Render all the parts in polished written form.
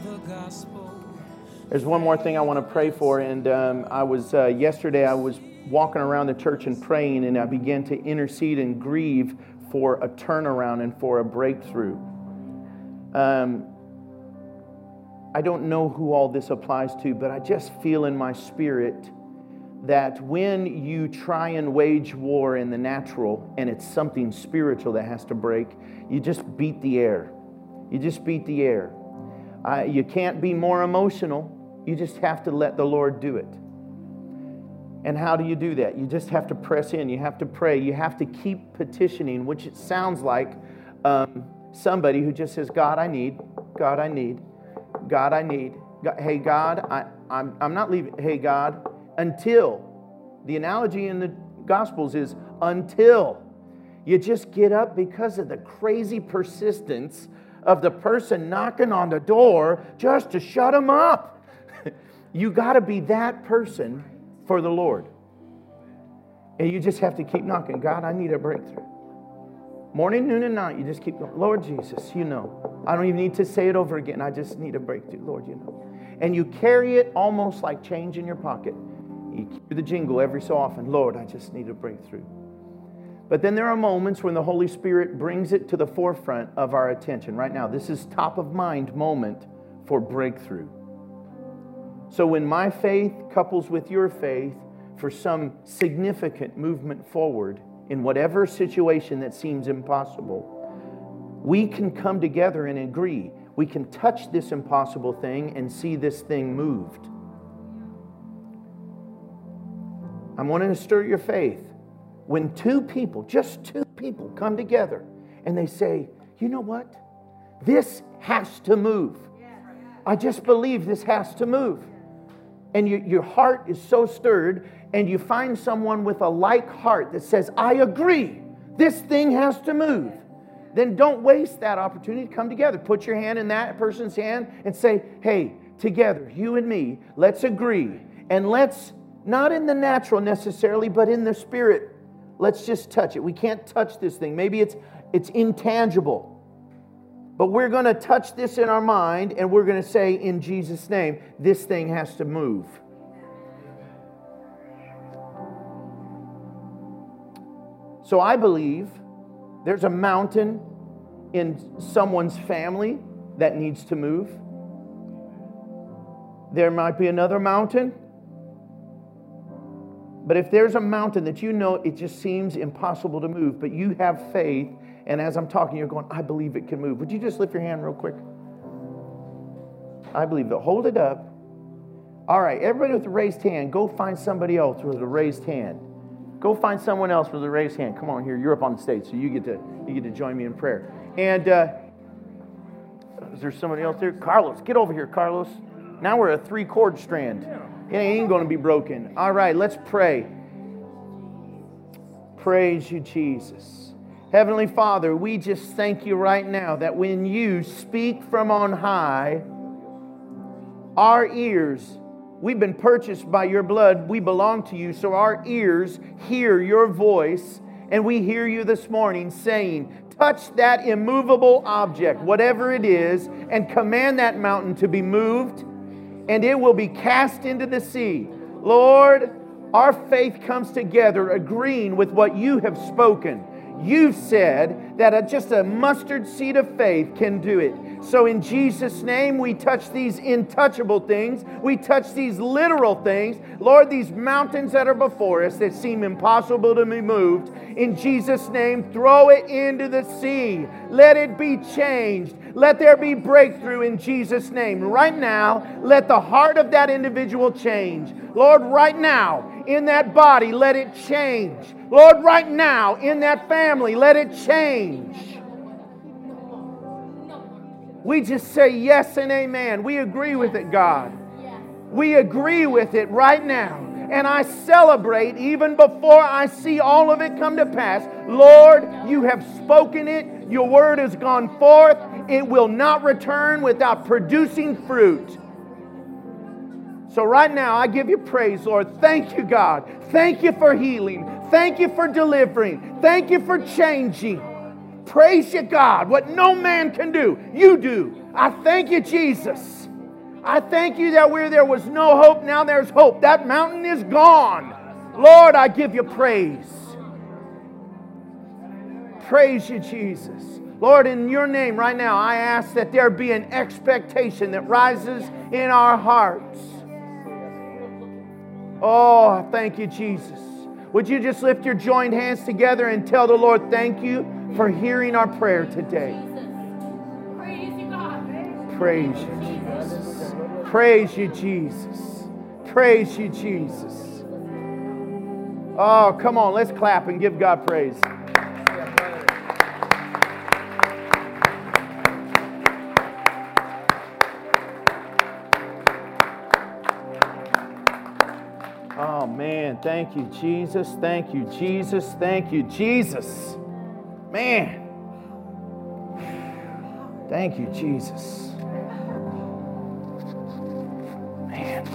There's one more thing I want to pray for, and yesterday I was walking around the church and praying, and I began to intercede and grieve for a turnaround and for a breakthrough. I don't know who all this applies to, but I just feel in my spirit that when you try and wage war in the natural and it's something spiritual that has to break, you just beat the air. You just beat the air. You can't be more emotional. You just have to let the Lord do it. And how do you do that? You just have to press in. You have to pray. You have to keep petitioning, which it sounds like somebody who just says, God, I need. God, I need. God, I need. God, hey, God, I'm not leaving. Hey, God, until. The analogy in the Gospels is until. You just get up because of the crazy persistence of the person knocking on the door just to shut them up. You got to be that person for the Lord. And you just have to keep knocking. God, I need a breakthrough. Morning, noon, and night, you just keep going. Lord Jesus, you know. I don't even need to say it over again. I just need a breakthrough. Lord, you know. And you carry it almost like change in your pocket. You keep the jingle every so often. Lord, I just need a breakthrough. But then there are moments when the Holy Spirit brings it to the forefront of our attention. Right now, this is top of mind moment for breakthrough. So when my faith couples with your faith for some significant movement forward in whatever situation that seems impossible, we can come together and agree. We can touch this impossible thing and see this thing moved. I'm wanting to stir your faith. When just two people come together and they say, you know what? This has to move. I just believe this has to move. And your heart is so stirred, and you find someone with a like heart that says, I agree, this thing has to move. Then don't waste that opportunity to come together. Put your hand in that person's hand and say, hey, together, you and me, let's agree. And let's, not in the natural necessarily, but in the spirit, let's just touch it. We can't touch this thing. Maybe it's intangible. But we're going to touch this in our mind, and we're going to say, in Jesus' name, this thing has to move. So I believe there's a mountain in someone's family that needs to move. There might be another mountain. But if there's a mountain that you know it just seems impossible to move, but you have faith, and as I'm talking, you're going, I believe it can move. Would you just lift your hand real quick? I believe it. Hold it up. All right, everybody with a raised hand, go find somebody else with a raised hand. Go find someone else with a raised hand. Come on here, you're up on the stage, so you get to join me in prayer. And is there somebody else there? Carlos, get over here, Carlos. Now we're a 3-chord strand. It ain't going to be broken. All right, let's pray. Praise you, Jesus. Heavenly Father, we just thank you right now that when you speak from on high, our ears, we've been purchased by your blood, we belong to you, so our ears hear your voice, and we hear you this morning saying, touch that immovable object, whatever it is, and command that mountain to be moved, and it will be cast into the sea. Lord, our faith comes together agreeing with what you have spoken. You've said that just a mustard seed of faith can do it. So in Jesus' name, we touch these untouchable things. We touch these literal things. Lord, these mountains that are before us that seem impossible to be moved, in Jesus' name, throw it into the sea. Let it be changed. Let there be breakthrough in Jesus' name. Right now, let the heart of that individual change. Lord, right now, in that body, let it change. Lord, right now, in that family, let it change. We just say yes and amen. We agree with it, God. We agree with it right now. And I celebrate even before I see all of it come to pass. Lord, you have spoken it. Your word has gone forth. It will not return without producing fruit. So right now, I give you praise, Lord. Thank you, God. Thank you for healing. Thank you for delivering. Thank you for changing. Praise you, God. What no man can do, you do. I thank you, Jesus. I thank you that where there was no hope, now there's hope. That mountain is gone. Lord, I give you praise. Praise you, Jesus. Lord, in your name right now, I ask that there be an expectation that rises in our hearts. Oh, thank you, Jesus. Would you just lift your joined hands together and tell the Lord, thank you for hearing our prayer today. Praise you, God. Praise you, Jesus. Praise you, Jesus. Praise you, Jesus. Oh, come on, let's clap and give God praise. Oh, man, thank you, Jesus. Thank you, Jesus. Thank you, Jesus. Man. Thank you, Jesus. Man.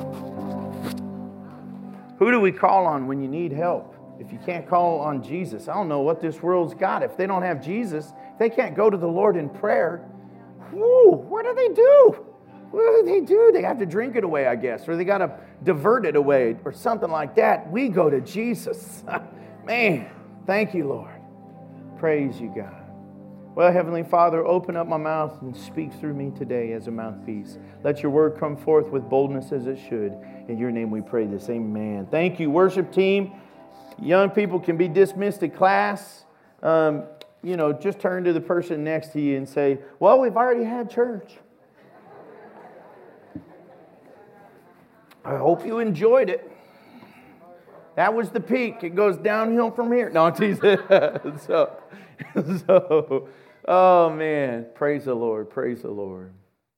Who do we call on when you need help? If you can't call on Jesus, I don't know what this world's got. If they don't have Jesus, if they can't go to the Lord in prayer, what do they do? What do? They have to drink it away, I guess, or they got to divert it away or something like that. We go to Jesus. Man, thank you, Lord. Praise you, God. Well, Heavenly Father, open up my mouth and speak through me today as a mouthpiece. Let your word come forth with boldness as it should. In your name we pray this. Amen. Thank you, worship team. Young people can be dismissed to class. Just turn to the person next to you and say, well, we've already had church. I hope you enjoyed it. That was the peak. It goes downhill from here. No, oh man, praise the Lord, praise the Lord.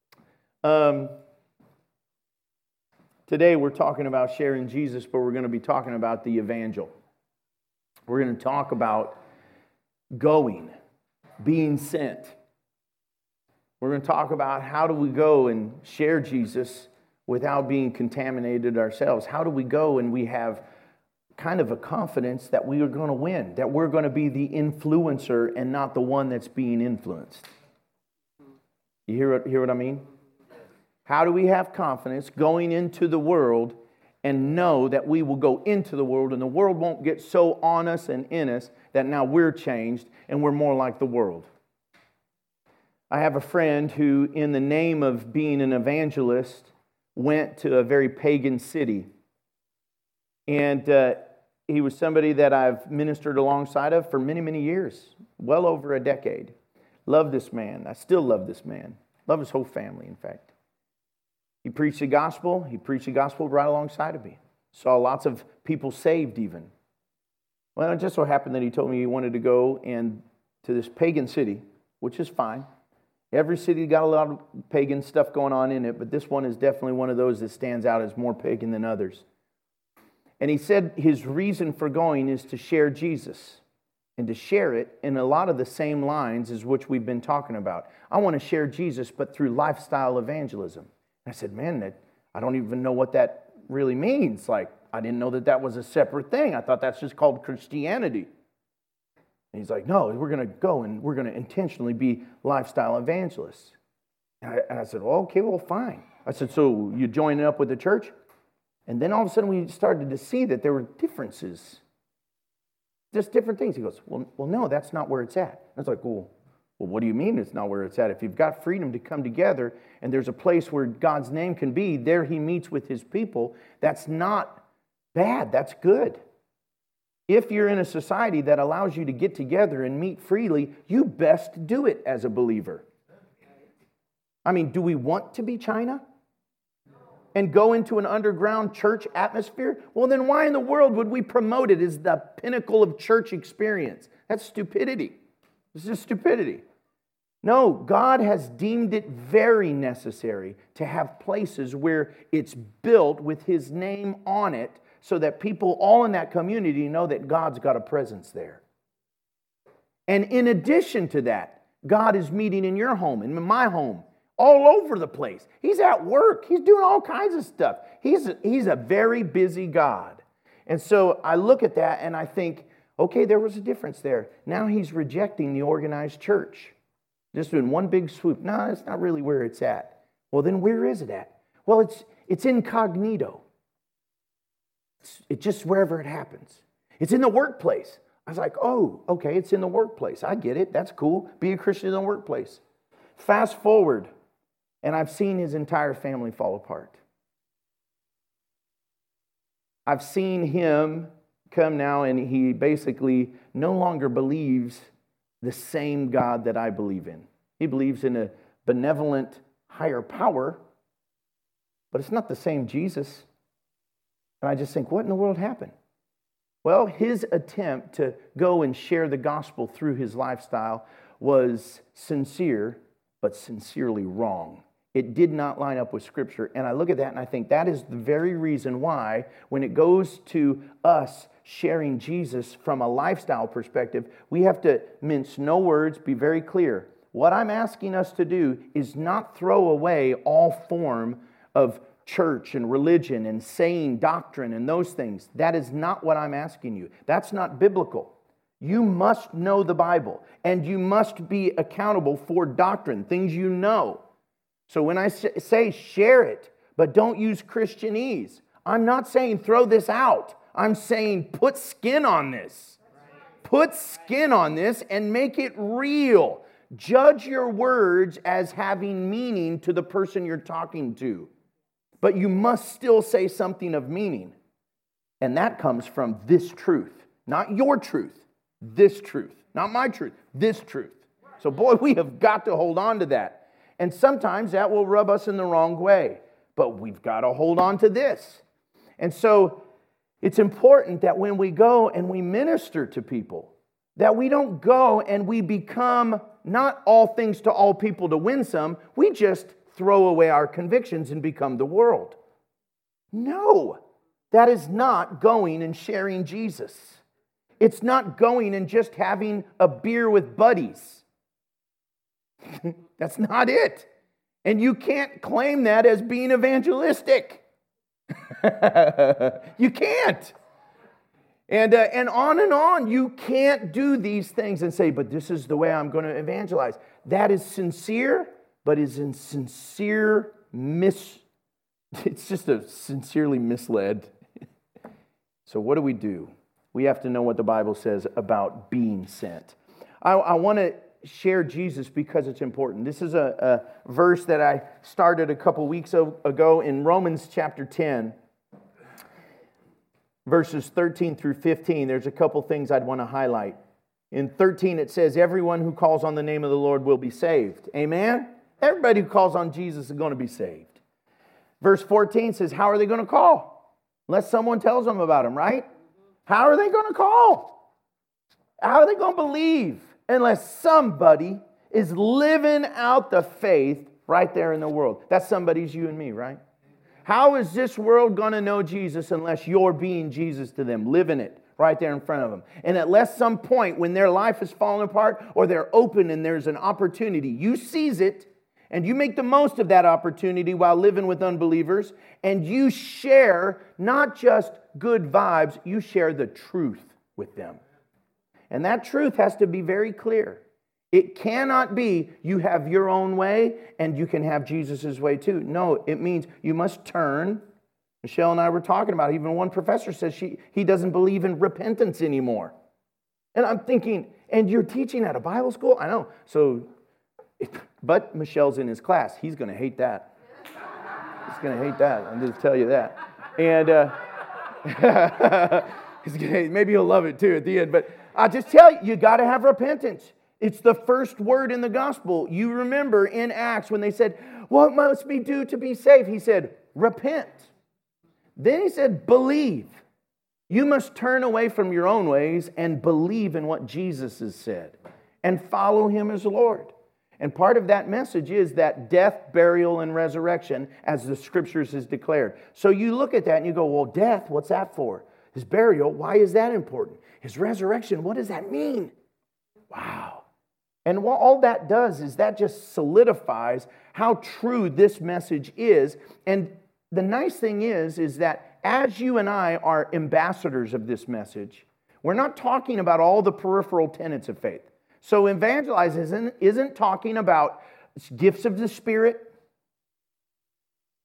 Today we're talking about sharing Jesus, but we're going to be talking about the evangel. We're going to talk about going, being sent. We're going to talk about how do we go and share Jesus without being contaminated ourselves. How do we go and we have kind of a confidence that we are going to win, that we're going to be the influencer and not the one that's being influenced. You hear what I mean? How do we have confidence going into the world and know that we will go into the world and the world won't get so on us and in us that now we're changed and we're more like the world? I have a friend who, in the name of being an evangelist, went to a very pagan city. And he was somebody that I've ministered alongside of for many, many years, well over a decade. Love this man. I still love this man. Love his whole family, in fact. He preached the gospel. He preached the gospel right alongside of me. Saw lots of people saved even. Well, it just so happened that he told me he wanted to go to this pagan city, which is fine. Every city got a lot of pagan stuff going on in it, but this one is definitely one of those that stands out as more pagan than others. And he said his reason for going is to share Jesus and to share it in a lot of the same lines as which we've been talking about. I want to share Jesus, but through lifestyle evangelism. And I said, man, I don't even know what that really means. Like, I didn't know that was a separate thing. I thought that's just called Christianity. And he's like, no, we're going to go and we're going to intentionally be lifestyle evangelists. And I said, well, okay, well, fine. I said, so you joining up with the church? And then all of a sudden we started to see that there were differences. Just different things. He goes, well, no, that's not where it's at. I was like, well, what do you mean it's not where it's at? If you've got freedom to come together and there's a place where God's name can be, there he meets with his people, that's not bad. That's good. If you're in a society that allows you to get together and meet freely, you best do it as a believer. I mean, do we want to be China and go into an underground church atmosphere? Well, then why in the world would we promote it as the pinnacle of church experience? That's stupidity. This is stupidity. No, God has deemed it very necessary to have places where it's built with his name on it, so that people all in that community know that God's got a presence there. And in addition to that, God is meeting in your home, in my home, all over the place. He's at work. He's doing all kinds of stuff. He's a very busy God. And so I look at that and I think, okay, there was a difference there. Now he's rejecting the organized church. Just doing one big swoop. No, that's not really where it's at. Well, then where is it at? Well, it's incognito. It's just wherever it happens. It's in the workplace. I was like, oh, okay, it's in the workplace. I get it. That's cool. Be a Christian in the workplace. Fast forward, and I've seen his entire family fall apart. I've seen him come now, and he basically no longer believes the same God that I believe in. He believes in a benevolent higher power, but it's not the same Jesus. And I just think, what in the world happened? Well, his attempt to go and share the gospel through his lifestyle was sincere, but sincerely wrong. It did not line up with Scripture. And I look at that and I think that is the very reason why, when it goes to us sharing Jesus from a lifestyle perspective, we have to mince no words, be very clear. What I'm asking us to do is not throw away all form of church and religion and saying doctrine and those things. That is not what I'm asking you. That's not biblical. You must know the Bible, and you must be accountable for doctrine, things you know. So when I say share it, but don't use Christianese, I'm not saying throw this out. I'm saying put skin on this. Put skin on this and make it real. Judge your words as having meaning to the person you're talking to. But you must still say something of meaning. And that comes from this truth. Not your truth. This truth. Not my truth. This truth. So boy, we have got to hold on to that. And sometimes that will rub us in the wrong way. But we've got to hold on to this. And so it's important that when we go and we minister to people, that we don't go and we become not all things to all people to win some. We just throw away our convictions and become the world. No, that is not going and sharing Jesus. It's not going and just having a beer with buddies. That's not it. And you can't claim that as being evangelistic. You can't. And on. You can't do these things and say, but this is the way I'm going to evangelize. That is sincere, but is insincere it's just a sincerely misled. So what do? We have to know what the Bible says about being sent. I want to share Jesus because it's important. This is a verse that I started a couple weeks ago in Romans chapter 10, verses 13 through 15. There's a couple things I'd want to highlight. In 13 it says, everyone who calls on the name of the Lord will be saved. Amen? Everybody who calls on Jesus is going to be saved. Verse 14 says, how are they going to call? Unless someone tells them about him, right? How are they going to call? How are they going to believe? Unless somebody is living out the faith right there in the world. That somebody's you and me, right? How is this world going to know Jesus unless you're being Jesus to them, living it right there in front of them? And unless some point when their life is falling apart or they're open and there's an opportunity, you seize it and you make the most of that opportunity while living with unbelievers, and you share not just good vibes, you share the truth with them. And that truth has to be very clear. It cannot be you have your own way and you can have Jesus' way too. No, it means you must turn. Michelle and I were talking about it. Even one professor says he doesn't believe in repentance anymore. And I'm thinking, and you're teaching at a Bible school? I know. But Michelle's in his class. He's going to hate that. He's going to hate that. I'm going to tell you that. And maybe he'll love it too at the end. But I just tell you got to have repentance. It's the first word in the gospel. You remember in Acts when they said, what must we do to be saved? He said, repent. Then he said, believe. You must turn away from your own ways and believe in what Jesus has said and follow him as Lord. And part of that message is that death, burial, and resurrection, as the scriptures has declared. So you look at that and you go, well, death, what's that for? His burial, why is that important? His resurrection, what does that mean? Wow. And what all that does is that just solidifies how true this message is. And the nice thing is that as you and I are ambassadors of this message, we're not talking about all the peripheral tenets of faith. So evangelizing isn't talking about gifts of the Spirit,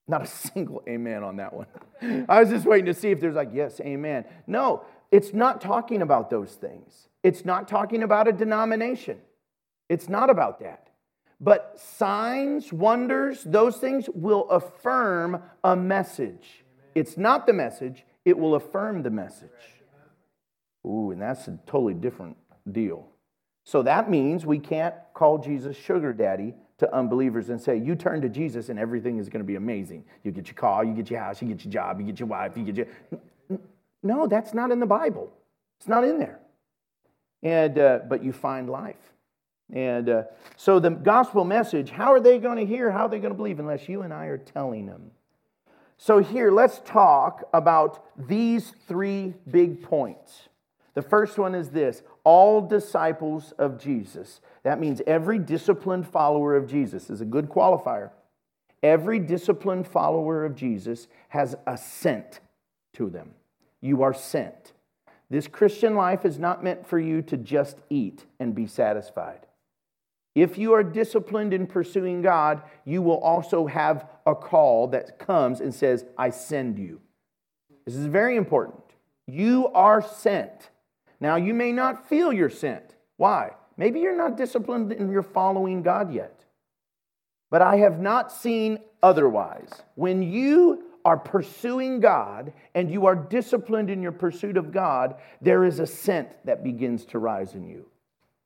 Not a single amen on that one. I was just waiting to see if there's like, yes, amen. No, it's not talking about those things. It's not talking about a denomination. It's not about that. But signs, wonders, those things will affirm a message. It's not the message, it will affirm the message. Ooh, and that's a totally different deal. So that means we can't call Jesus sugar daddy to unbelievers and say, you turn to Jesus and everything is going to be amazing. You get your car, you get your house, you get your job, you get your wife, you get your... No, that's not in the Bible. It's not in there. And but you find life. And so the gospel message, how are they going to hear? How are they going to believe unless you and I are telling them? So here, let's talk about these three big points. The first one is this: all disciples of Jesus. That means every disciplined follower of Jesus is a good qualifier. Every disciplined follower of Jesus has a sent to them. You are sent. This Christian life is not meant for you to just eat and be satisfied. If you are disciplined in pursuing God, you will also have a call that comes and says, I send you. This is very important. You are sent. Now, you may not feel you're sent. Why? Maybe you're not disciplined and you're following God yet. But I have not seen otherwise. When you are pursuing God and you are disciplined in your pursuit of God, there is a scent that begins to rise in you.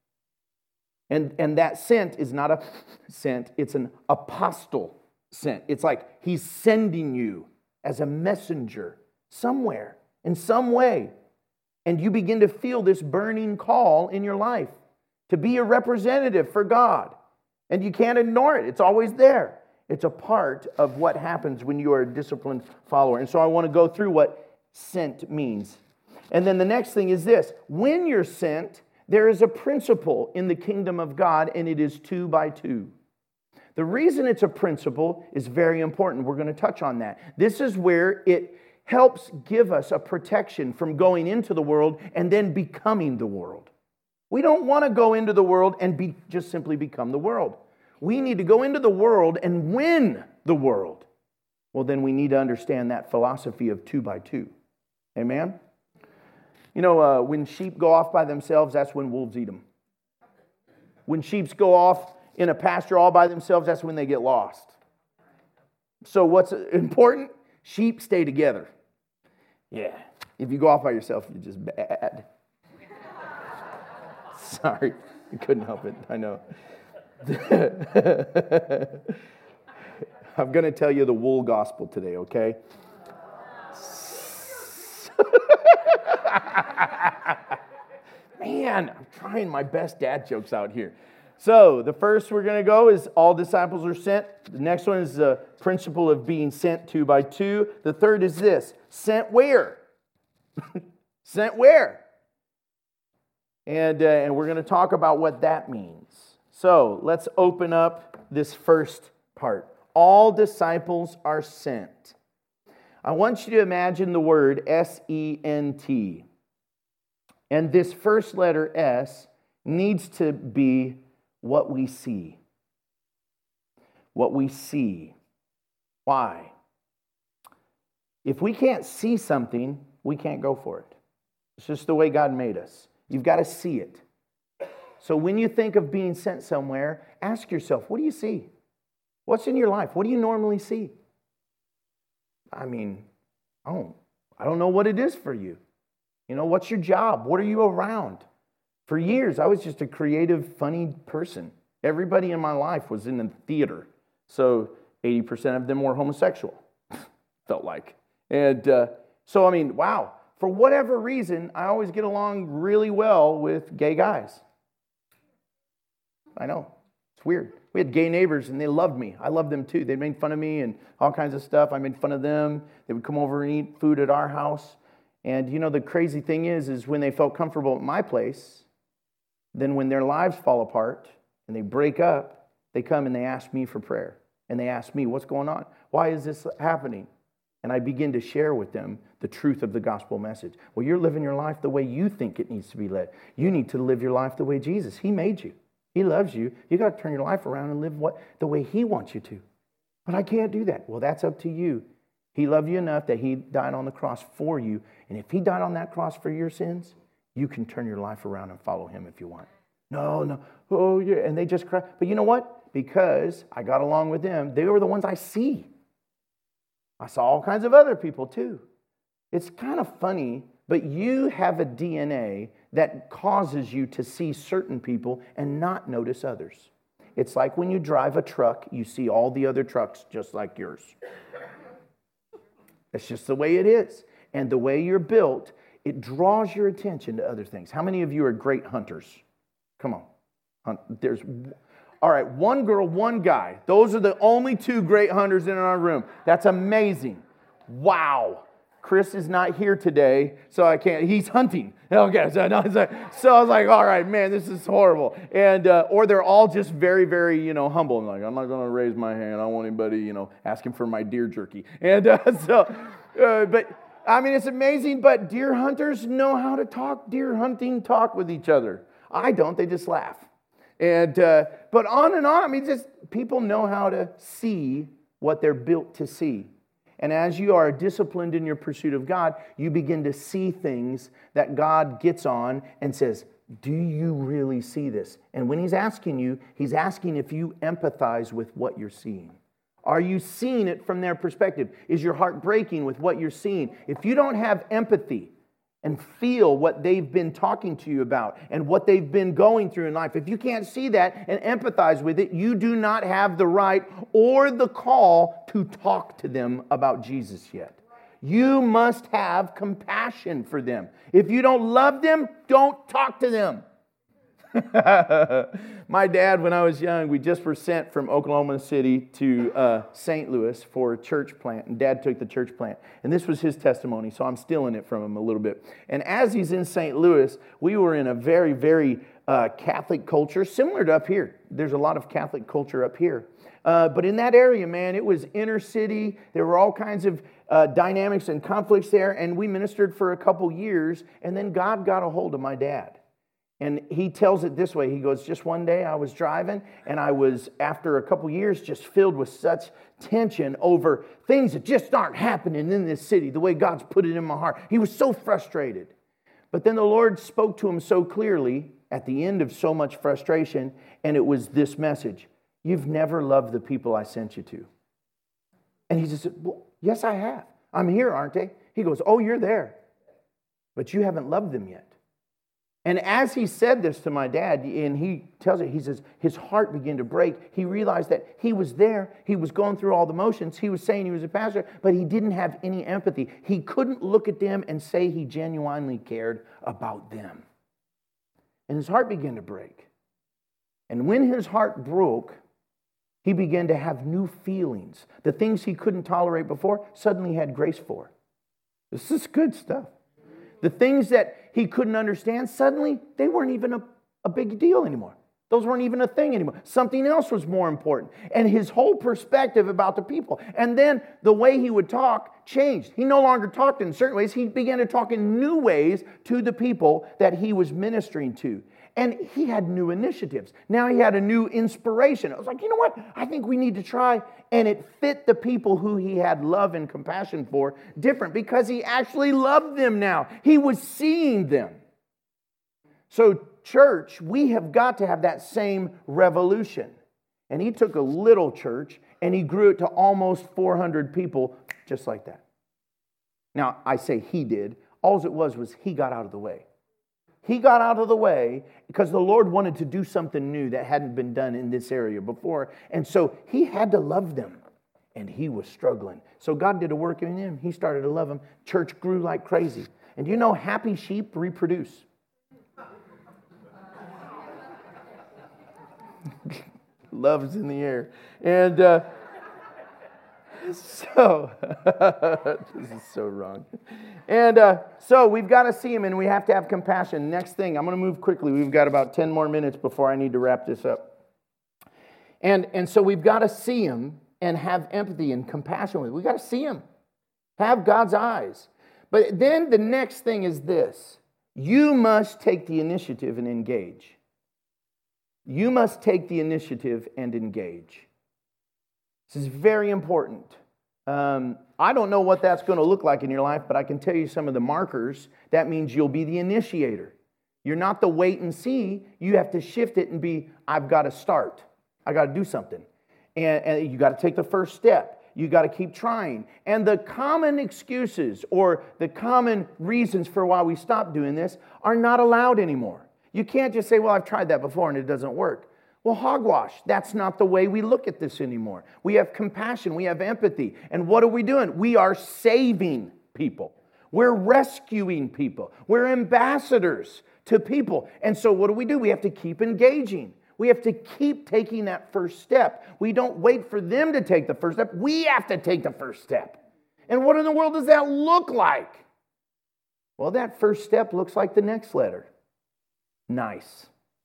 And that scent is not a scent, it's an apostle scent. It's like he's sending you as a messenger somewhere, in some way. And you begin to feel this burning call in your life to be a representative for God. And you can't ignore it. It's always there. It's a part of what happens when you are a disciplined follower. And so I want to go through what sent means. And then the next thing is this: when you're sent, there is a principle in the kingdom of God, and it is 2 by 2. The reason it's a principle is very important. We're going to touch on that. This is where it helps give us a protection from going into the world and then becoming the world. We don't want to go into the world and just simply become the world. We need to go into the world and win the world. Well, then we need to understand that philosophy of 2 by 2. Amen? You know, when sheep go off by themselves, that's when wolves eat them. When sheep go off in a pasture all by themselves, that's when they get lost. So what's important? Sheep stay together. Yeah. If you go off by yourself, you're just bad. Sorry. I couldn't help it. I know. I'm going to tell you the wool gospel today, okay? Man, I'm trying my best dad jokes out here. So the first we're going to go is all disciples are sent. The next one is the principle of being sent 2 by 2. The third is this: sent where? Sent where? And we're going to talk about what that means. So let's open up this first part. All disciples are sent. I want you to imagine the word S-E-N-T. And this first letter S needs to be what we see. What we see. Why? If we can't see something, we can't go for it. It's just the way God made us. You've got to see it. So when you think of being sent somewhere, ask yourself, what do you see? What's in your life? What do you normally see? I mean, I don't know what it is for you. You know, what's your job? What are you around? For years, I was just a creative, funny person. Everybody in my life was in the theater. So 80% of them were homosexual, felt like. And so, I mean, wow. For whatever reason, I always get along really well with gay guys. I know. It's weird. We had gay neighbors, and they loved me. I loved them, too. They made fun of me and all kinds of stuff. I made fun of them. They would come over and eat food at our house. And, you know, the crazy thing is when they felt comfortable at my place, then when their lives fall apart and they break up, they come and they ask me for prayer. And they ask me, what's going on? Why is this happening? And I begin to share with them the truth of the gospel message. Well, you're living your life the way you think it needs to be led. You need to live your life the way Jesus. He made you. He loves you. You got to turn your life around and live the way He wants you to. But I can't do that. Well, that's up to you. He loved you enough that he died on the cross for you. And if he died on that cross for your sins, you can turn your life around and follow him if you want. No. Oh, yeah. And they just cry. But you know what? Because I got along with them, they were the ones I see. I saw all kinds of other people too. It's kind of funny, but you have a DNA that causes you to see certain people and not notice others. It's like when you drive a truck, you see all the other trucks just like yours. That's just the way it is. And the way you're built, it draws your attention to other things. How many of you are great hunters? Come on. All right, one girl, one guy. Those are the only two great hunters in our room. That's amazing. Wow. Chris is not here today, so I can't. He's hunting. Okay, so I was like, all right, man, this is horrible. And or they're all just very, very, humble. And like, I'm not going to raise my hand. I don't want anybody, asking for my deer jerky. And but I mean, it's amazing. But deer hunters know how to talk deer hunting talk with each other. I don't. They just laugh. And but on and on. I mean, just people know how to see what they're built to see. And as you are disciplined in your pursuit of God, you begin to see things that God gets on and says, do you really see this? And when he's asking you, he's asking if you empathize with what you're seeing. Are you seeing it from their perspective? Is your heart breaking with what you're seeing? If you don't have empathy and feel what they've been talking to you about and what they've been going through in life, if you can't see that and empathize with it, you do not have the right or the call to talk to them about Jesus yet. You must have compassion for them. If you don't love them, don't talk to them. My dad, when I was young, we just were sent from Oklahoma City to St. Louis for a church plant, and Dad took the church plant. And this was his testimony, so I'm stealing it from him a little bit. And as he's in St. Louis, we were in a very, very Catholic culture, similar to up here. There's a lot of Catholic culture up here. But in that area, man, it was inner city. There were all kinds of dynamics and conflicts there, and we ministered for a couple years, and then God got a hold of my dad. And he tells it this way. He goes, just one day I was driving, and I was, after a couple years, just filled with such tension over things that just aren't happening in this city, the way God's put it in my heart. He was so frustrated. But then the Lord spoke to him so clearly at the end of so much frustration, and it was this message: you've never loved the people I sent you to. And he just said, well, yes, I have. I'm here, aren't I? He goes, oh, you're there, but you haven't loved them yet. And as he said this to my dad, and he tells it, he says, his heart began to break. He realized that he was there. He was going through all the motions. He was saying he was a pastor, but he didn't have any empathy. He couldn't look at them and say he genuinely cared about them. And his heart began to break. And when his heart broke, he began to have new feelings. The things he couldn't tolerate before, suddenly he had grace for. This is good stuff. The things that he couldn't understand, suddenly they weren't even a big deal anymore. Those weren't even a thing anymore. Something else was more important. And his whole perspective about the people. And then the way he would talk changed. He no longer talked in certain ways. He began to talk in new ways to the people that he was ministering to. And he had new initiatives. Now he had a new inspiration. I was like, you know what? I think we need to try. And it fit the people who he had love and compassion for different, because he actually loved them now. He was seeing them. So church, we have got to have that same revolution. And he took a little church and he grew it to almost 400 people just like that. Now, I say he did. All it was he got out of the way. He got out of the way because the Lord wanted to do something new that hadn't been done in this area before. And so he had to love them. And he was struggling. So God did a work in him. He started to love them. Church grew like crazy. And you know, happy sheep reproduce. Love is in the air. And so, this is so wrong. And so we've got to see him, and we have to have compassion. Next thing, I'm going to move quickly. We've got about 10 more minutes before I need to wrap this up. And so we've got to see him and have empathy and compassion with him. We've got to see him. Have God's eyes. But then the next thing is this. You must take the initiative and engage. You must take the initiative and engage. This is very important. I don't know what that's going to look like in your life, but I can tell you some of the markers. That means you'll be the initiator. You're not the wait and see. You have to shift it and be, I've got to start. I got to do something. And you got to take the first step. You got to keep trying. And the common excuses or the common reasons for why we stop doing this are not allowed anymore. You can't just say, well, I've tried that before and it doesn't work. Well, hogwash. That's not the way we look at this anymore. We have compassion. We have empathy. And what are we doing? We are saving people. We're rescuing people. We're ambassadors to people. And so what do? We have to keep engaging. We have to keep taking that first step. We don't wait for them to take the first step. We have to take the first step. And what in the world does that look like? Well, that first step looks like the next letter. Nice.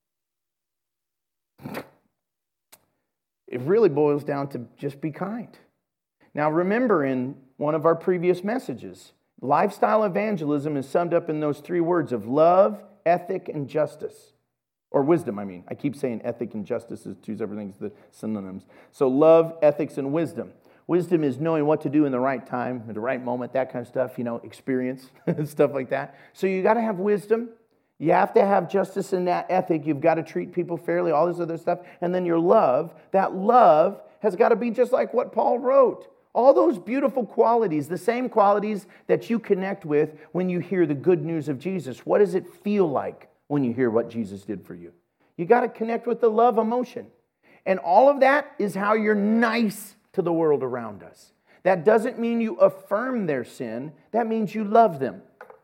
It really boils down to just be kind. Now remember, in one of our previous messages, lifestyle evangelism is summed up in those three words of love, ethic, and justice. Or wisdom, I mean. I keep saying ethic and justice as two separate things, the synonyms. So love, ethics, and wisdom. Wisdom is knowing what to do in the right time, at the right moment, that kind of stuff, experience, stuff like that. So you got to have wisdom. You have to have justice in that ethic. You've got to treat people fairly, all this other stuff. And then your love, that love has got to be just like what Paul wrote. All those beautiful qualities, the same qualities that you connect with when you hear the good news of Jesus. What does it feel like when you hear what Jesus did for you? You got to connect with the love emotion. And all of that is how you're nice to the world around us. That doesn't mean you affirm their sin. That means you love them.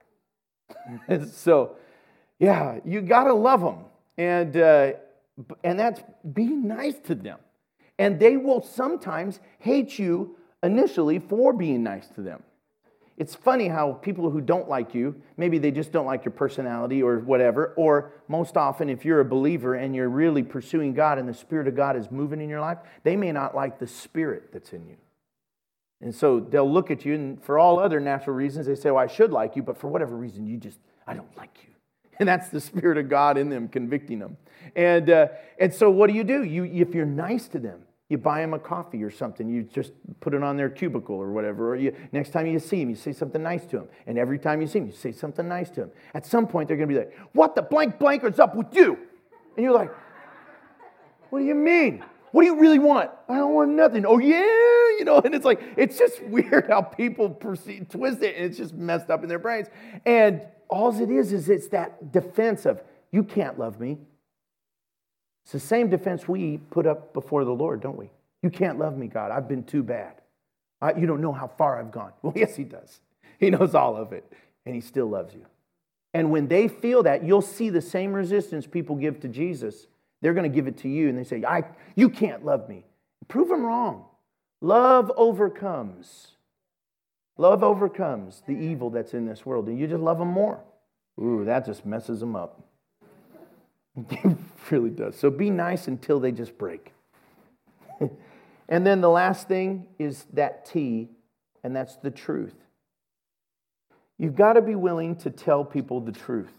So, yeah, you got to love them. And that's being nice to them. And they will sometimes hate you initially for being nice to them. It's funny how people who don't like you, maybe they just don't like your personality or whatever, or most often if you're a believer and you're really pursuing God and the Spirit of God is moving in your life, they may not like the Spirit that's in you. And so they'll look at you, and for all other natural reasons, they say, well, I should like you, but for whatever reason, I don't like you. And that's the Spirit of God in them convicting them. And so what do? If you're nice to them, you buy them a coffee or something. You just put it on their cubicle or whatever. Or next time you see them, you say something nice to them. And every time you see them, you say something nice to them. At some point, they're going to be like, what the blank is up with you? And you're like, what do you mean? What do you really want? I don't want nothing. Oh, yeah, and it's like, it's just weird how people twist it, and it's just messed up in their brains. And all it is it's that defense of, you can't love me. It's the same defense we put up before the Lord, don't we? You can't love me, God. I've been too bad. You don't know how far I've gone. Well, yes, He does. He knows all of it, and He still loves you. And when they feel that, you'll see the same resistance people give to Jesus. They're going to give it to you, and they say, you can't love me. Prove them wrong. Love overcomes. Love overcomes the evil that's in this world, and you just love them more. Ooh, that just messes them up. It really does. So be nice until they just break. And then the last thing is that T, and that's the truth. You've got to be willing to tell people the truth.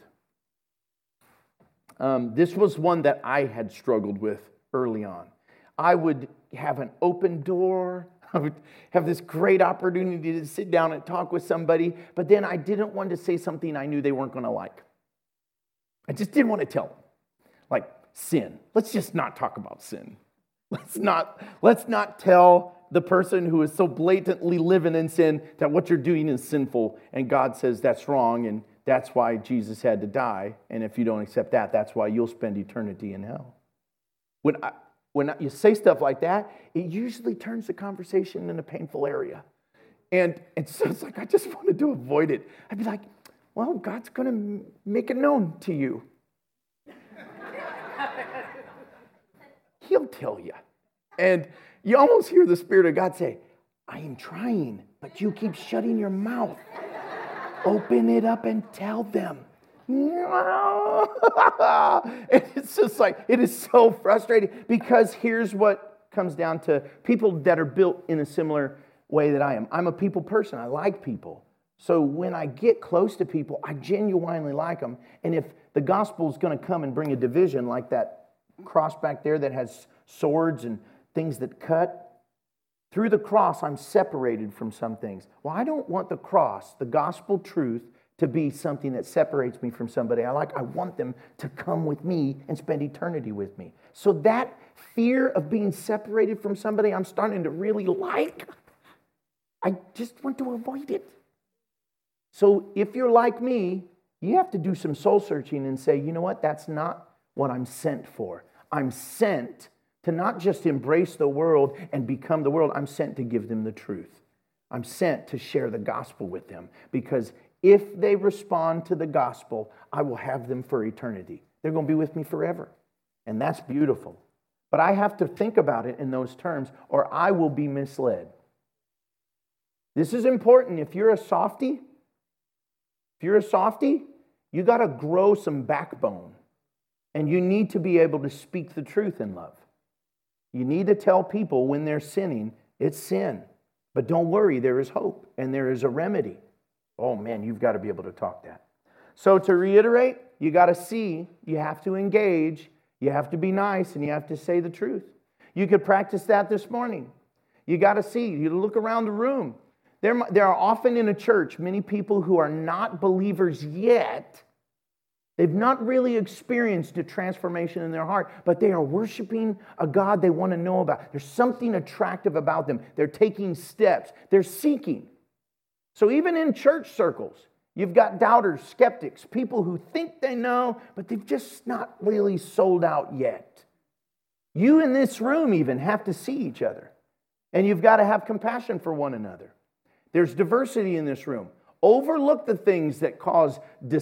This was one that I had struggled with early on. I would have an open door. I would have this great opportunity to sit down and talk with somebody, but then I didn't want to say something I knew they weren't going to like. I just didn't want to tell them. Like sin. Let's just not talk about sin. Let's not tell the person who is so blatantly living in sin that what you're doing is sinful, and God says that's wrong, and that's why Jesus had to die, and if you don't accept that, that's why you'll spend eternity in hell. When you say stuff like that, it usually turns the conversation in a painful area. And so it's like, I just wanted to avoid it. I'd be like, well, God's going to make it known to you. He'll tell you. And you almost hear the Spirit of God say, I am trying, but you keep shutting your mouth. Open it up and tell them. It's just like, it is so frustrating because here's what comes down to people that are built in a similar way that I am. I'm a people person. I like people. So when I get close to people, I genuinely like them. And if the gospel is going to come and bring a division like that cross back there that has swords and things that cut, Through the cross, I'm separated from some things. Well, I don't want the cross, the gospel truth, to be something that separates me from somebody I like. I want them to come with me and spend eternity with me. So that fear of being separated from somebody I'm starting to really like, I just want to avoid it. So if you're like me, you have to do some soul searching and say, you know what? That's not what I'm sent for. I'm sent to not just embrace the world and become the world. I'm sent to give them the truth. I'm sent to share the gospel with them, because if they respond to the gospel, I will have them for eternity. They're going to be with me forever. And that's beautiful. But I have to think about it in those terms, or I will be misled. This is important. If you're a softie, you got to grow some backbone. And you need to be able to speak the truth in love. You need to tell people when they're sinning, it's sin. But don't worry, there is hope and there is a remedy. Oh man, you've got to be able to talk that. So to reiterate, you got to see, you have to engage, you have to be nice, and you have to say the truth. You could practice that this morning. You got to see, you look around the room. There are often in a church many people who are not believers yet. They've not really experienced a transformation in their heart, but they are worshiping a God they want to know about. There's something attractive about them. They're taking steps. They're seeking. So even in church circles, you've got doubters, skeptics, people who think they know, but they've just not really sold out yet. You in this room even have to see each other, and you've got to have compassion for one another. There's diversity in this room. Overlook the things that cause,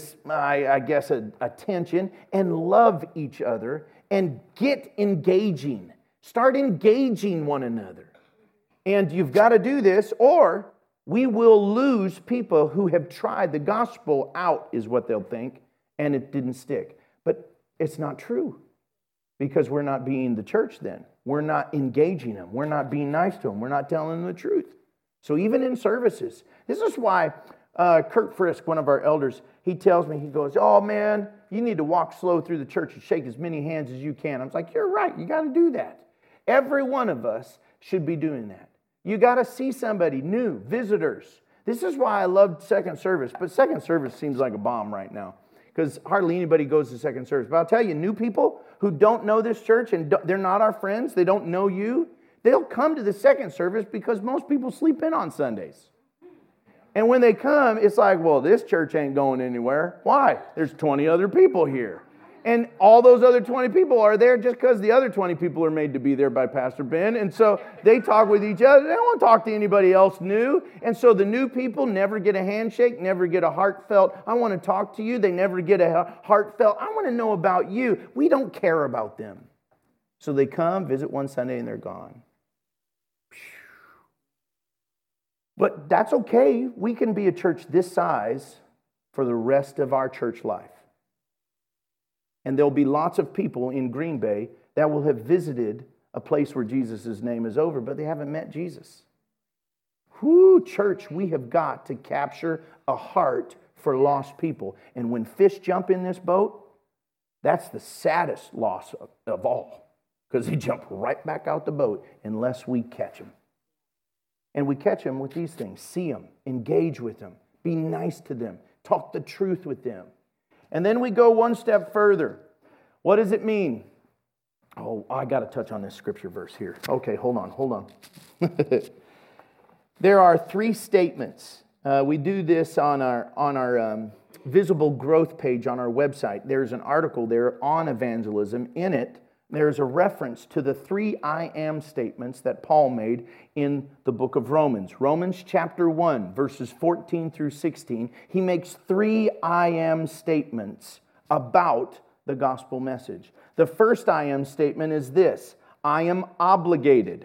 attention, and love each other, and get engaging. Start engaging one another. And you've got to do this, or we will lose people who have tried the gospel out, is what they'll think, and it didn't stick. But it's not true, because we're not being the church then. We're not engaging them. We're not being nice to them. We're not telling them the truth. So even in services, this is why Kurt Frisk, one of our elders, he tells me, he goes, oh man, you need to walk slow through the church and shake as many hands as you can. I'm like, you're right, you got to do that. Every one of us should be doing that. You got to see somebody new, visitors. This is why I loved second service, but second service seems like a bomb right now, because hardly anybody goes to second service. But I'll tell you, new people who don't know this church and they're not our friends, they don't know you, they'll come to the second service because most people sleep in on Sundays. And when they come, it's like, well, this church ain't going anywhere. Why? There's 20 other people here. And all those other 20 people are there just because the other 20 people are made to be there by Pastor Ben. And so they talk with each other. They don't want to talk to anybody else new. And so the new people never get a handshake, never get a heartfelt, I want to talk to you. They never get a heartfelt, I want to know about you. We don't care about them. So they come, visit one Sunday, and they're gone. But that's okay. We can be a church this size for the rest of our church life. And there'll be lots of people in Green Bay that will have visited a place where Jesus' name is over, but they haven't met Jesus. Whoo, church, we have got to capture a heart for lost people. And when fish jump in this boat, that's the saddest loss of all, because they jump right back out the boat unless we catch them. And we catch them with these things. See them, engage with them, be nice to them, talk the truth with them. And then we go one step further. What does it mean? Oh, I got to touch on this scripture verse here. Okay, hold on. There are 3 statements. We do this on our visible growth page on our website. There's an article there on evangelism. In it, there's a reference to the 3 I am statements that Paul made in the book of Romans. Romans chapter 1, verses 14 through 16. He makes 3 I am statements about the gospel message. The first I am statement is this: I am obligated.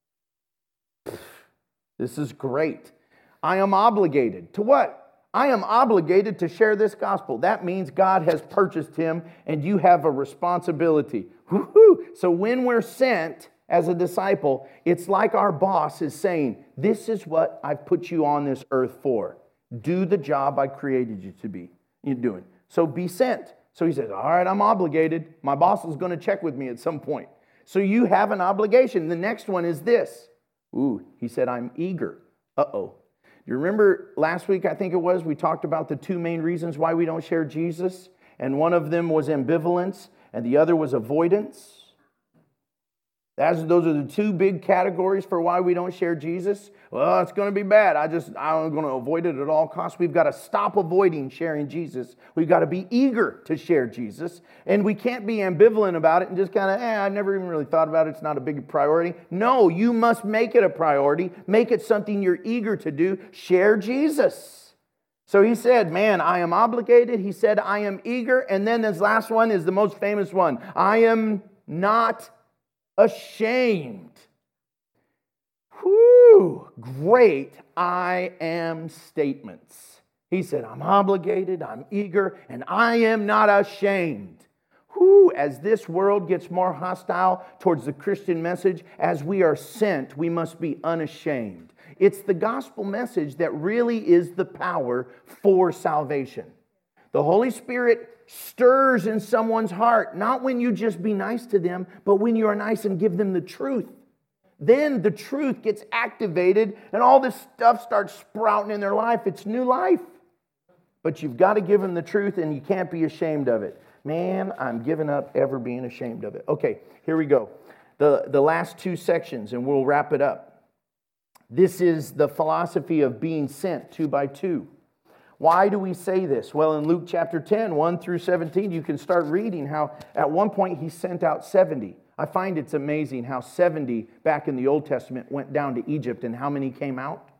This is great. I am obligated. To what? I am obligated to share this gospel. That means God has purchased him and you have a responsibility. Woo-hoo. So when we're sent as a disciple, it's like our boss is saying, this is what I've put you on this earth for. Do the job I created you to be. You're doing. So be sent. So he says, all right, I'm obligated. My boss is going to check with me at some point. So you have an obligation. The next one is this: Ooh, he said, I'm eager. Uh-oh. You remember last week, I think it was, we talked about the two main reasons why we don't share Jesus, and one of them was ambivalence, and the other was avoidance. Those are the two big categories for why we don't share Jesus. Well, it's going to be bad. I'm going to avoid it at all costs. We've got to stop avoiding sharing Jesus. We've got to be eager to share Jesus. And we can't be ambivalent about it and just kind of, I never even really thought about it. It's not a big priority. No, you must make it a priority. Make it something you're eager to do. Share Jesus. So he said, man, I am obligated. He said, I am eager. And then this last one is the most famous one. I am not ashamed. Whew, great I am statements. He said, I'm obligated, I'm eager, and I am not ashamed. Whew, as this world gets more hostile towards the Christian message, as we are sent, we must be unashamed. It's the gospel message that really is the power for salvation. The Holy Spirit stirs in someone's heart, not when you just be nice to them, but when you are nice and give them the truth. Then the truth gets activated and all this stuff starts sprouting in their life. It's new life. But you've got to give them the truth and you can't be ashamed of it. Man, I'm giving up ever being ashamed of it. Okay, here we go. The last two sections and we'll wrap it up. This is the philosophy of being sent 2 by 2. Why do we say this? Well, in Luke chapter 10, 1 through 17, you can start reading how at one point he sent out 70. I find it's amazing how 70 back in the Old Testament went down to Egypt and how many came out?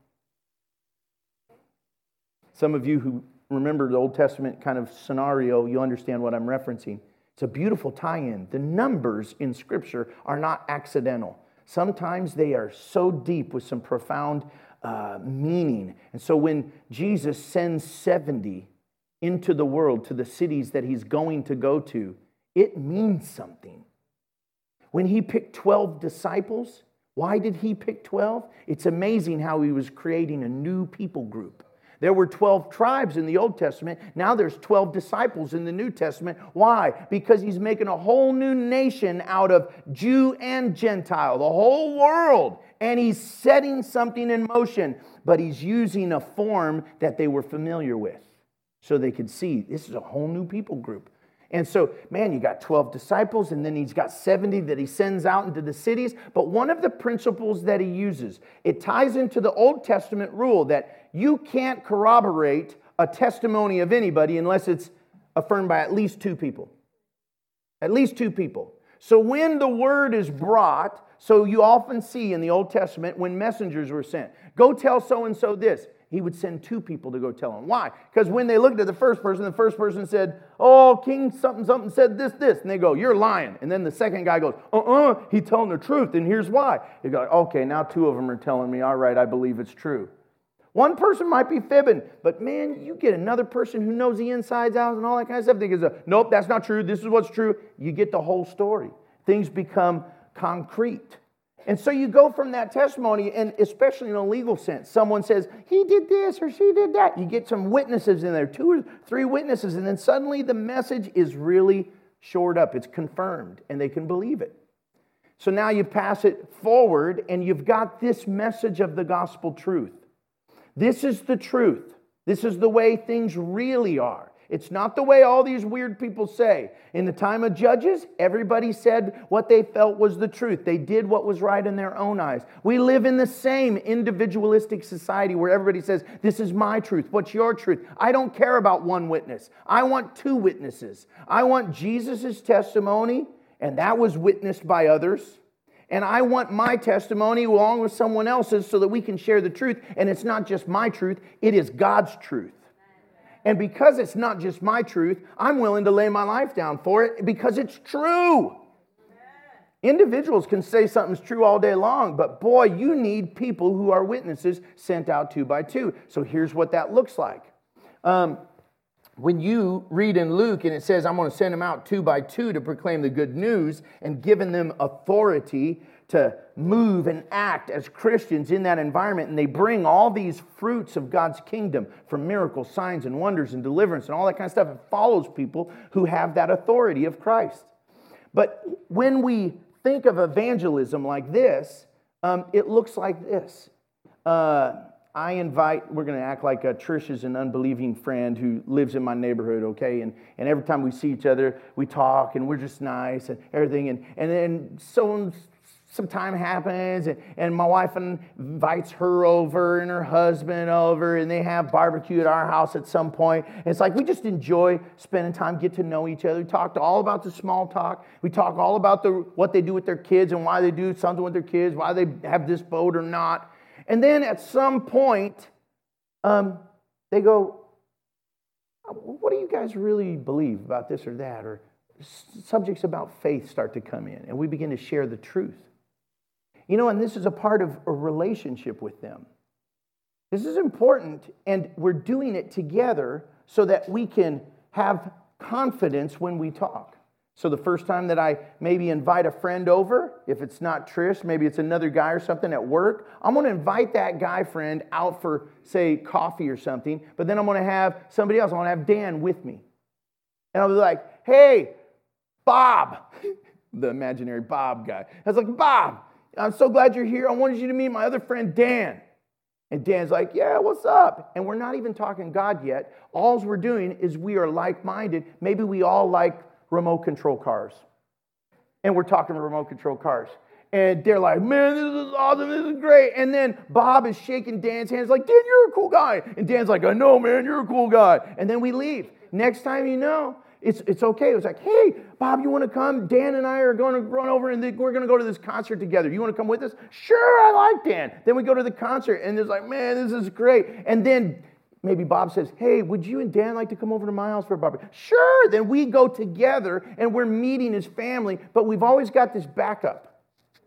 Some of you who remember the Old Testament kind of scenario, you understand what I'm referencing. It's a beautiful tie-in. The numbers in Scripture are not accidental. Sometimes they are so deep with some profound meaning. And so when Jesus sends 70 into the world, to the cities that he's going to go to, it means something. When he picked 12 disciples, why did he pick 12? It's amazing how he was creating a new people group. There were 12 tribes in the Old Testament. Now there's 12 disciples in the New Testament. Why? Because he's making a whole new nation out of Jew and Gentile, the whole world. And he's setting something in motion, but he's using a form that they were familiar with so they could see this is a whole new people group. And so, man, you got 12 disciples, and then he's got 70 that he sends out into the cities. But one of the principles that he uses, it ties into the Old Testament rule that you can't corroborate a testimony of anybody unless it's affirmed by at least 2 people. At least 2 people. So when the word is brought, so you often see in the Old Testament when messengers were sent, go tell so-and-so this. He would send 2 people to go tell him. Why? Because when they looked at the first person said, oh, King something said this. And they go, you're lying. And then the second guy goes, he's telling the truth, and here's why. You go, okay, now 2 of them are telling me, all right, I believe it's true. One person might be fibbing, but man, you get another person who knows the insides out and all that kind of stuff. They go, nope, that's not true. This is what's true. You get the whole story. Things become concrete. And so you go from that testimony, and especially in a legal sense, someone says, he did this or she did that. You get some witnesses in there, 2 or 3 witnesses, and then suddenly the message is really shored up. It's confirmed, and they can believe it. So now you pass it forward, and you've got this message of the gospel truth. This is the truth. This is the way things really are. It's not the way all these weird people say. In the time of Judges, everybody said what they felt was the truth. They did what was right in their own eyes. We live in the same individualistic society where everybody says, this is my truth. What's your truth? I don't care about 1 witness. I want 2 witnesses. I want Jesus' testimony, and that was witnessed by others. And I want my testimony along with someone else's so that we can share the truth. And it's not just my truth, it is God's truth. And because it's not just my truth, I'm willing to lay my life down for it because it's true. Individuals can say something's true all day long, but boy, you need people who are witnesses sent out 2 by 2. So here's what that looks like. When you read in Luke and it says, I'm going to send them out 2 by 2 to proclaim the good news and giving them authority to move and act as Christians in that environment, and they bring all these fruits of God's kingdom from miracles, signs, and wonders, and deliverance, and all that kind of stuff. It follows people who have that authority of Christ. But when we think of evangelism like this, It looks like this. We're going to act like Trish is an unbelieving friend who lives in my neighborhood, okay? And every time we see each other, we talk, and we're just nice and everything. And then some time happens, and my wife invites her over and her husband over, and they have barbecue at our house at some point. And it's like we just enjoy spending time, get to know each other. We talk all about the small talk. We talk all about what they do with their kids and why they do something with their kids, why they have this boat or not. And then at some point, they go, what do you guys really believe about this or that? Or subjects about faith start to come in, and we begin to share the truth. You know, and this is a part of a relationship with them. This is important, and we're doing it together so that we can have confidence when we talk. So the first time that I maybe invite a friend over, if it's not Trish, maybe it's another guy or something at work, I'm going to invite that guy friend out for, say, coffee or something, but then I'm going to have somebody else. I'm going to have Dan with me. And I'll be like, hey, Bob, the imaginary Bob guy. I was like, Bob, I'm so glad you're here. I wanted you to meet my other friend, Dan. And Dan's like, yeah, what's up? And we're not even talking God yet. All we're doing is we are like-minded. Maybe we all like remote control cars. And we're talking remote control cars. And they're like, man, this is awesome. This is great. And then Bob is shaking Dan's hands like, Dan, you're a cool guy. And Dan's like, I know, man, you're a cool guy. And then we leave. Next time you know, it's okay. It was like, hey, Bob, you want to come? Dan and I are going to run over and we're going to go to this concert together. You want to come with us? Sure, I like Dan. Then we go to the concert and it's like, man, this is great. And then maybe Bob says, hey, would you and Dan like to come over to my house for a barbecue? Sure. Then we go together and we're meeting his family, but we've always got this backup.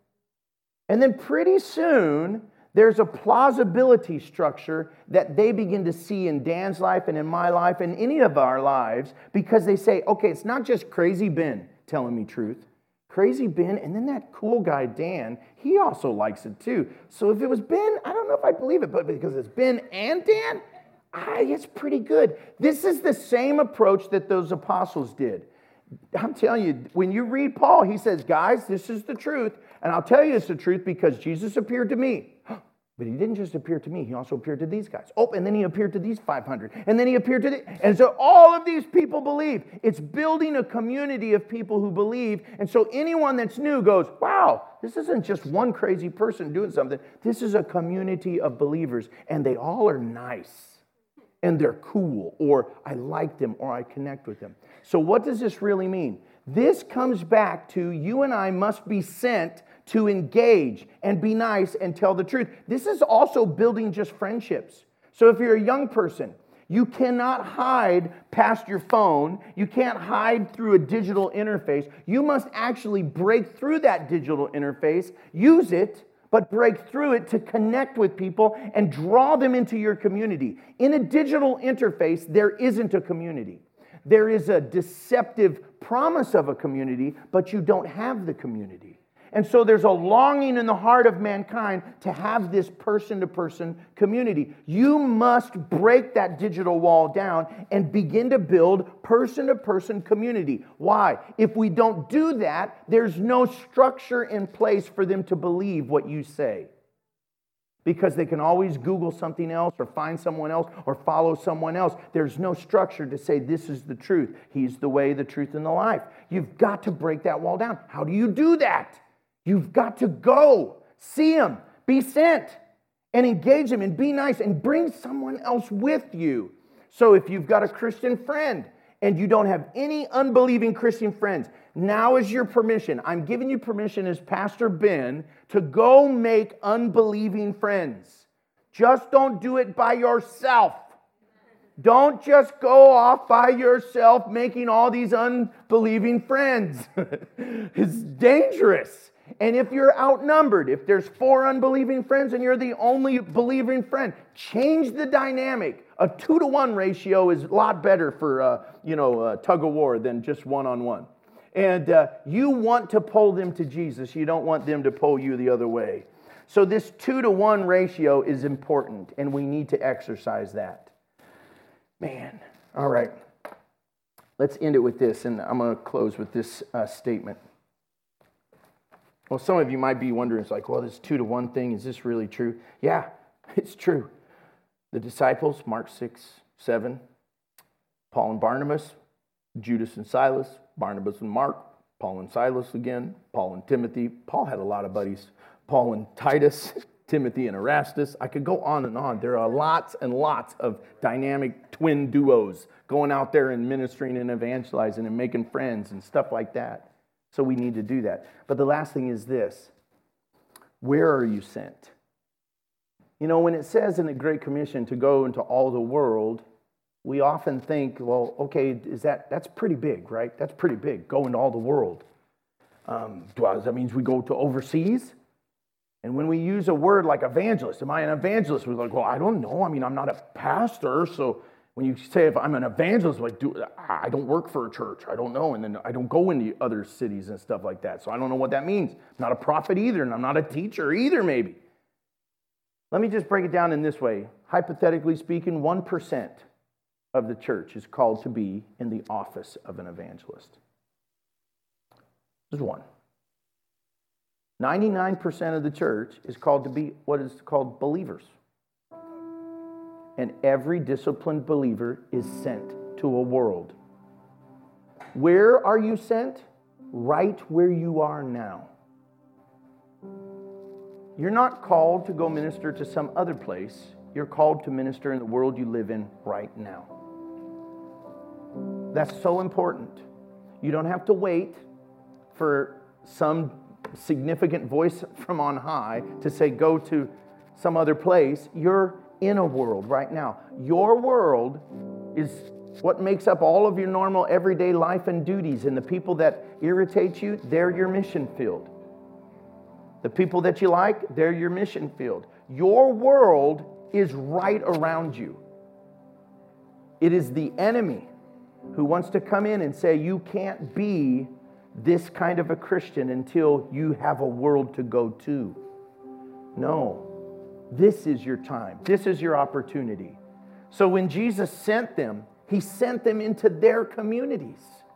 And then pretty soon, there's a plausibility structure that they begin to see in Dan's life and in my life and any of our lives, because they say, okay, it's not just crazy Ben telling me truth. Crazy Ben, and then that cool guy Dan, he also likes it too. So if it was Ben, I don't know if I believe it, but because it's Ben and Dan, it's pretty good. This is the same approach that those apostles did. I'm telling you, when you read Paul, he says, guys, this is the truth. And I'll tell you it's the truth because Jesus appeared to me. But he didn't just appear to me. He also appeared to these guys. Oh, and then he appeared to these 500. And then he appeared to and so all of these people believe. It's building a community of people who believe. And so anyone that's new goes, wow, this isn't just one crazy person doing something. This is a community of believers. And they all are nice. And they're cool, or I like them, or I connect with them. So what does this really mean? This comes back to you and I must be sent to engage and be nice and tell the truth. This is also building just friendships. So if you're a young person, you cannot hide past your phone. You can't hide through a digital interface. You must actually break through that digital interface, use it, but break through it to connect with people and draw them into your community. In a digital interface, there isn't a community. There is a deceptive promise of a community, but you don't have the community. And so there's a longing in the heart of mankind to have this person-to-person community. You must break that digital wall down and begin to build person-to-person community. Why? If we don't do that, there's no structure in place for them to believe what you say. Because they can always Google something else or find someone else or follow someone else. There's no structure to say this is the truth. He's the way, the truth, and the life. You've got to break that wall down. How do you do that? You've got to go, see him, be sent, and engage him, and be nice, and bring someone else with you. So if you've got a Christian friend, and you don't have any unbelieving Christian friends, now is your permission. I'm giving you permission as Pastor Ben to go make unbelieving friends. Just don't do it by yourself. Don't just go off by yourself making all these unbelieving friends. It's dangerous. And if you're outnumbered, if there's 4 unbelieving friends and you're the only believing friend, change the dynamic. A 2-to-1 ratio is a lot better for tug of war than just one-on-one. And you want to pull them to Jesus. You don't want them to pull you the other way. So this 2-to-1 ratio is important, and we need to exercise that. Man, all right. Let's end it with this, and I'm going to close with this statement. Well, some of you might be wondering, it's like, well, this 2-to-1 thing, is this really true? Yeah, it's true. The disciples, Mark 6, 7, Paul and Barnabas, Judas and Silas, Barnabas and Mark, Paul and Silas again, Paul and Timothy. Paul had a lot of buddies. Paul and Titus, Timothy and Erastus. I could go on and on. There are lots and lots of dynamic twin duos going out there and ministering and evangelizing and making friends and stuff like that. So we need to do that. But the last thing is this. Where are you sent? You know, when it says in the Great Commission to go into all the world, we often think, well, okay, that's pretty big, right? That's pretty big, go into all the world. That means we go to overseas? And when we use a word like evangelist, am I an evangelist? We're like, well, I don't know. I mean, I'm not a pastor, so when you say if I'm an evangelist, like, I don't work for a church. I don't know. And then I don't go into other cities and stuff like that. So I don't know what that means. I'm not a prophet either, and I'm not a teacher either, maybe. Let me just break it down in this way. Hypothetically speaking, 1% of the church is called to be in the office of an evangelist. There's one. 99% of the church is called to be what is called believers. And every disciplined believer is sent to a world. Where are you sent? Right where you are now. You're not called to go minister to some other place. You're called to minister in the world you live in right now. That's so important. You don't have to wait for some significant voice from on high to say go to some other place. You're in a world right now. Your world is what makes up all of your normal everyday life and duties. And the people that irritate you, they're your mission field. The people that you like, they're your mission field. Your world is right around you. It is the enemy who wants to come in and say, you can't be this kind of a Christian until you have a world to go to. No. This is your time. This is your opportunity. So when Jesus sent them, He sent them into their communities.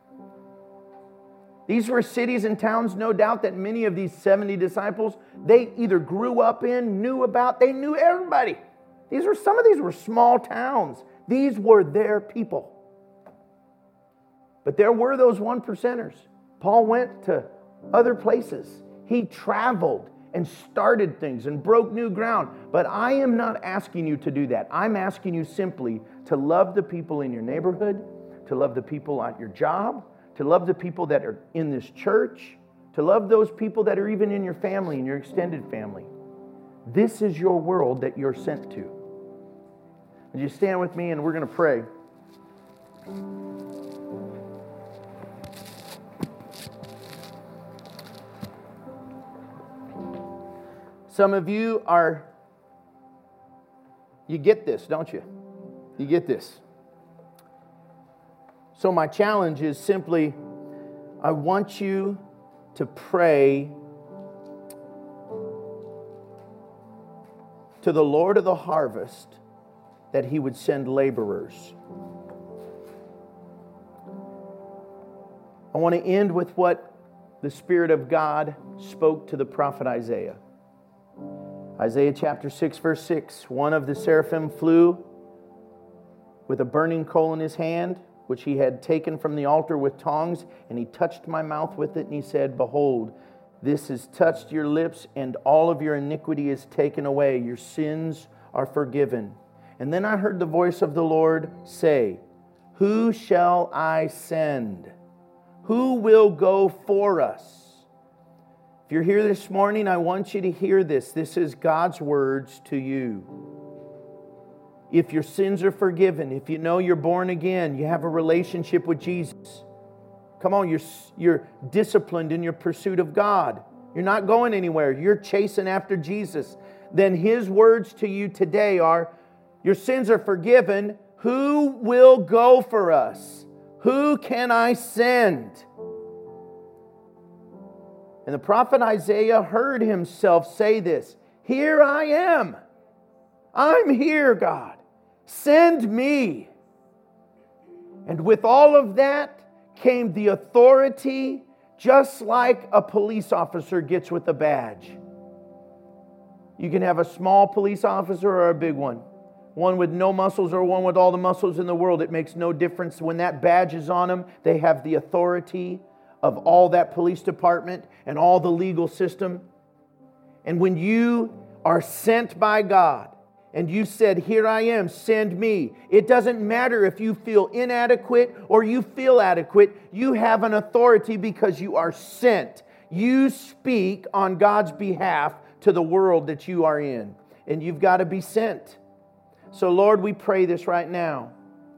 These were cities and towns, no doubt, that many of these 70 disciples, they either grew up in, knew about, they knew everybody. Some of these were small towns. These were their people. But there were those 1%ers. Paul went to other places. He traveled and started things and broke new ground. But I am not asking you to do that. I'm asking you simply to love the people in your neighborhood, to love the people at your job, to love the people that are in this church, to love those people that are even in your family, in your extended family. This is your world that you're sent to. Would you stand with me and we're going to pray. Some of you you get this, don't you? You get this. So my challenge is simply, I want you to pray to the Lord of the harvest that He would send laborers. I want to end with what the Spirit of God spoke to the prophet Isaiah. Isaiah chapter 6, verse 6. One of the seraphim flew with a burning coal in his hand, which he had taken from the altar with tongs, and he touched my mouth with it, and he said, Behold, this has touched your lips, and all of your iniquity is taken away. Your sins are forgiven. And then I heard the voice of the Lord say, Who shall I send? Who will go for us? If you're here this morning, I want you to hear this. This is God's words to you. If your sins are forgiven, if you know you're born again, you have a relationship with Jesus. Come on, you're disciplined in your pursuit of God. You're not going anywhere. You're chasing after Jesus. Then His words to you today are, your sins are forgiven. Who will go for us? Who can I send? And the prophet Isaiah heard himself say this, Here I am. I'm here, God. Send me. And with all of that came the authority, Just like a police officer gets with a badge. You can have a small police officer or a big one. One with no muscles or one with all the muscles in the world. It makes no difference. When that badge is on them, they have the authority of all that police department and all the legal system. And when you are sent by God and you said, "Here I am, send me," it doesn't matter if you feel inadequate or you feel adequate. You have an authority because you are sent. You speak on God's behalf to the world that you are in. And you've got to be sent. So Lord, we pray this right now.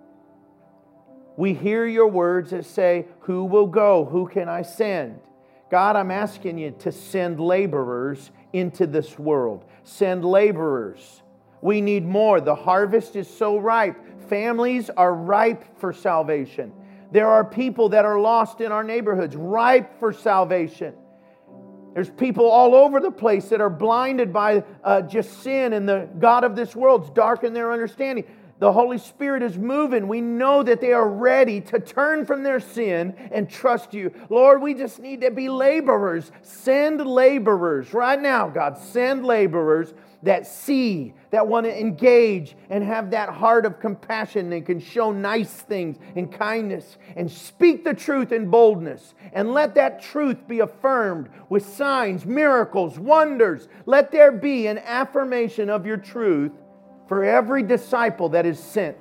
We hear your words that say, "Who will go? Who can I send?" God, I'm asking you to send laborers into this world. Send laborers. We need more. The harvest is so ripe. Families are ripe for salvation. There are people that are lost in our neighborhoods, ripe for salvation. There's people all over the place that are blinded by just sin, and the God of this world's darkened their understanding. The Holy Spirit is moving. We know that they are ready to turn from their sin and trust you. Lord, we just need to be laborers. Send laborers right now, God. Send laborers that see, that want to engage and have that heart of compassion and can show nice things and kindness and speak the truth in boldness. And let that truth be affirmed with signs, miracles, wonders. Let there be an affirmation of your truth for every disciple that is sent.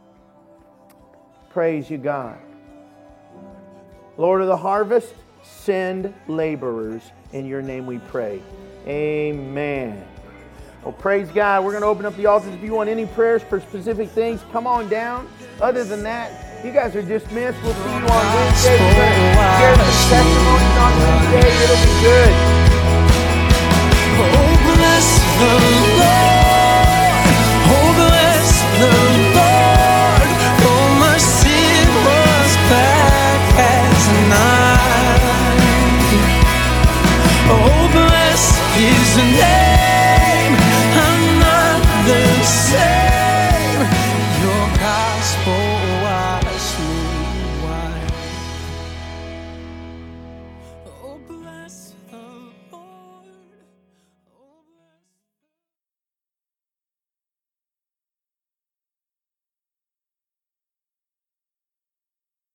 Praise you, God. Lord of the harvest, send laborers. In your name we pray. Amen. Well, praise God. We're going to open up the altars. If you want any prayers for specific things, come on down. Other than that, you guys are dismissed. We'll see you on Wednesday. We're going to share some testimonies on Wednesday. It'll be good. Oh, bless the Lord. Oh, bless the Lord. For my sin was black as night. Oh, bless His name. I'm not the same.